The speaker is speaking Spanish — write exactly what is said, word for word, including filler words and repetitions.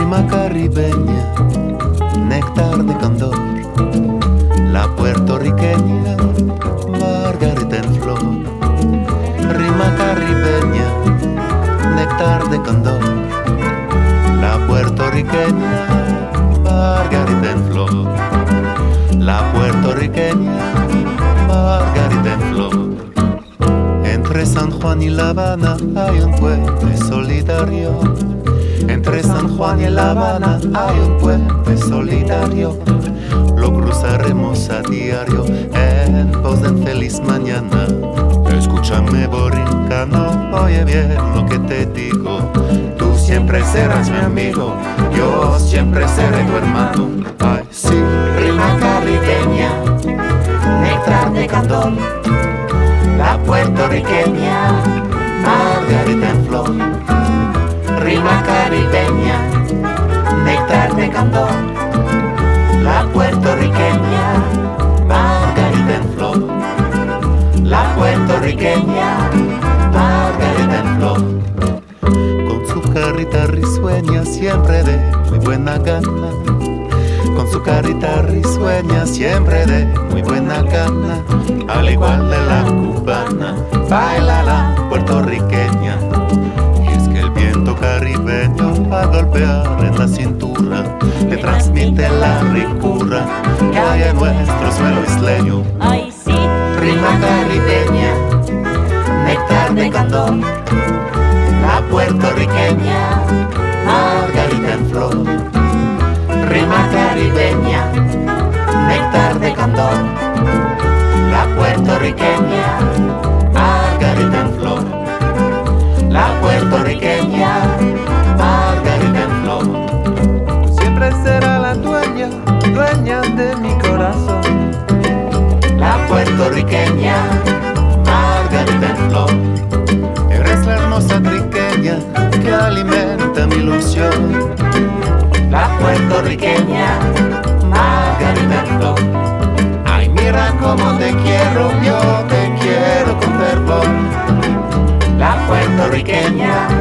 rima caribeña, néctar de candor, la puertorriqueña, margarita en flor. Rima caribeña, néctar de candor, la puertorriqueña, margarita en flor. La puertorriqueña, margarita en flor. Entre San Juan y La Habana hay un puente solidario. Entre San Juan y La Habana hay un puente solidario. Lo cruzaremos a diario en pos de feliz mañana. Escúchame, borincano, oye bien lo que te digo. Tú siempre serás mi amigo, yo siempre seré tu hermano. Ay, sí. Rima caribeña, néctar de candor, la puertorriqueña, margarita en flor. Rima caribeña, néctar de candor, la puertorriqueña, margarita en flor. La puertorriqueña, margarita en flor. Con su carita risueña siempre de muy buena gana. Con su carita risueña siempre de muy buena gana. Al igual de la cubana, baila la puertorriqueña. Y es que el viento caribeño a golpear en la cintura le transmite la ricura que hay en nuestro suelo isleño. Ay, sí. Rima caribeña, néctar de candor, la puertorriqueña, margarita en flor. Rima caribeña, néctar de candor, la puertorriqueña, margarita en flor. La puertorriqueña, margarita en flor. Siempre será la dueña, dueña de mi corazón. La puertorriqueña, margarita en flor. Eres la hermosa triqueña que alimenta mi ilusión. La puertorriqueña, margarita en flor. Ay, mira cómo te quiero, yo te quiero con fervor. La puertorriqueña,